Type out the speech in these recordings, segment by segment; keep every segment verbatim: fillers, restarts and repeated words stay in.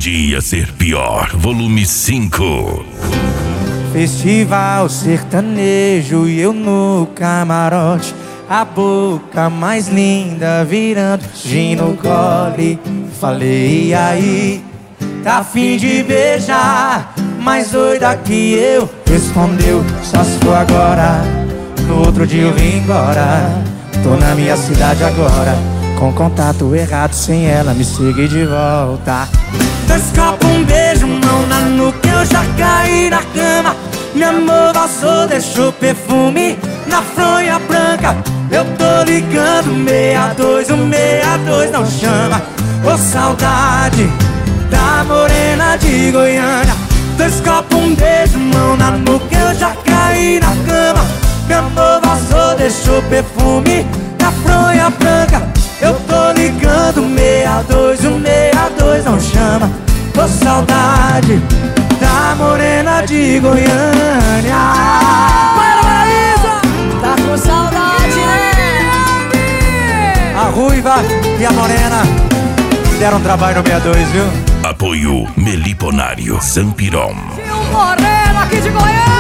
Podia ser pior, volume cinco. Festival sertanejo e eu no camarote, a boca mais linda virando gin no gole. Falei, e aí, tá afim de beijar? Mais doida que eu. Respondeu, só se for agora. No outro dia eu vim embora. Tô na minha cidade agora, com contato errado, sem ela me seguir de volta. Dois copos, um beijo, mão na nuca, eu já caí na cama. Meu amor vazou, deixou perfume na fronha branca. Eu tô ligando, meia dois, o meia dois não chama. Ô saudade da morena de Goiânia. Dois copos, um beijo, mão na nuca, eu já caí na cama. Meu amor vazou, deixou perfume na fronha branca. Eu tô ligando, meia dois, o meia dois não chama. Ô saudade da morena de Goiânia. Paraíso! Tá com saudade, né? A ruiva e a morena deram trabalho no meia dois, viu? Apoio Meliponário Zampirom. Um moreno aqui de Goiânia.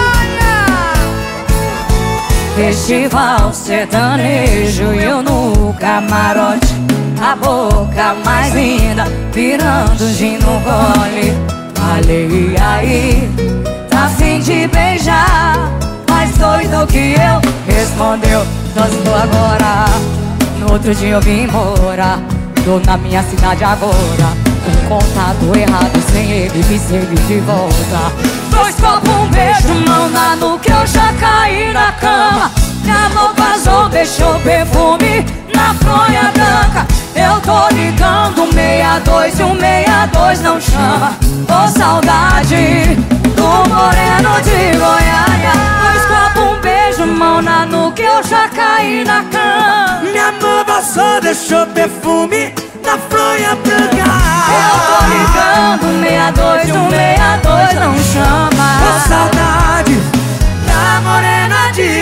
Festival sertanejo e eu no camarote, a boca mais linda virando gin no gole. Falei, e aí, tá afim de beijar? Mais doido que eu. Respondeu, só estou agora. No outro dia eu vim embora. Tô na minha cidade agora, com contato errado, sem ele me seguir de volta. Dois copos, um beijo, mão na nuca, eu já caí na cama. Minha amor vazou, deixou perfume na fronha branca. Eu tô ligando, meia dois e o meia dois não chama. Ô saudade do moreno de Goiânia. Dois copos, um beijo, mão na nuca, eu já caí na cama. Minha amor vazou, deixou perfume na fronha branca. Eu tô ligando, meia dois, o meia dois não chama. Ô saudade da morena de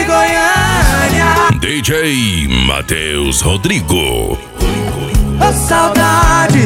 Goiânia. D J Matheus Rodrigo. Ô saudade